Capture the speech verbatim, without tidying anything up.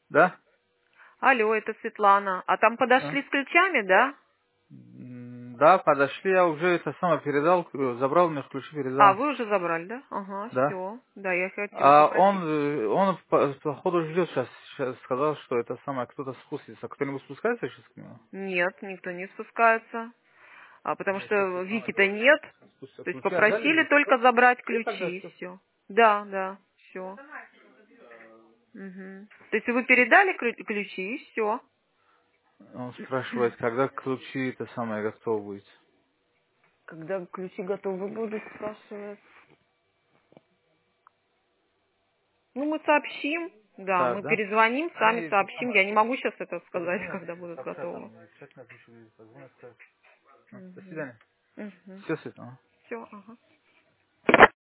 Да? Алло, это Светлана. А там А? подошли с ключами, да? М, Да, подошли, я уже это самое передал, э, забрал у меня ключи, А, передал. вы уже забрали, да? Ага, Да. все. Да, я хотела А он, попросить. э, он по- походу ждет сейчас, сейчас сказал, что это самое, кто-то спустится. Кто-нибудь спускается сейчас к нему? Нет, никто не спускается. А потому Я сейчас что это самое Вики-то говорю, нет. спустя То есть ключи попросили отдали, только забрать все тогда, ключи и все. все. Да, да, все. Угу. То есть вы передали крю- ключи и все. Он спрашивает, когда ключи это самое готово будет. Когда ключи готовы будут, спрашивает. Ну, мы сообщим. Да, Так, мы да? перезвоним, сами Они это сообщим. самое, Я не могу сейчас это сказать, перезвонят, когда будут сообщат готовы. там, обязательно ключи будут, позвонят, скажут. Ну, до Угу. свидания. Угу. Все, Светлана. Все, ага.